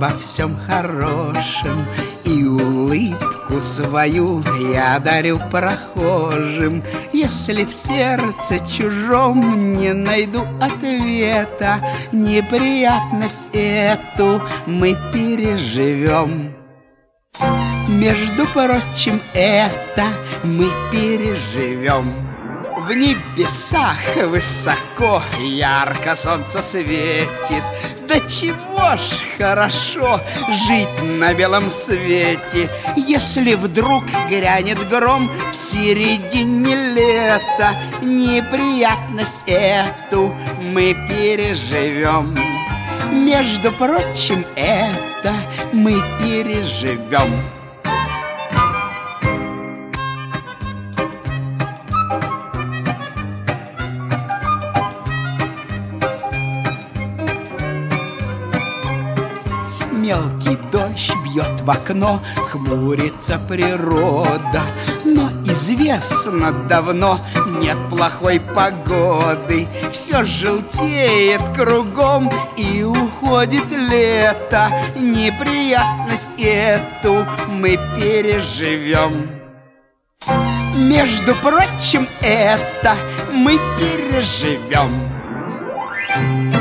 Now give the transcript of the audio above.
обо всем хорошем, и улыбку свою я дарю прохожим. Если в сердце чужом не найду ответа, неприятность эту мы переживем. Между прочим, это мы переживем. В небесах высоко ярко солнце светит. Да чего ж хорошо жить на белом свете. Если вдруг грянет гром в середине лета, неприятность эту мы переживем. Между прочим, это мы переживем. Мелкий дождь бьет в окно, хмурится природа. Но известно давно, нет плохой погоды. Все желтеет кругом и уходит лето. Неприятность эту мы переживем. Между прочим, это мы переживем.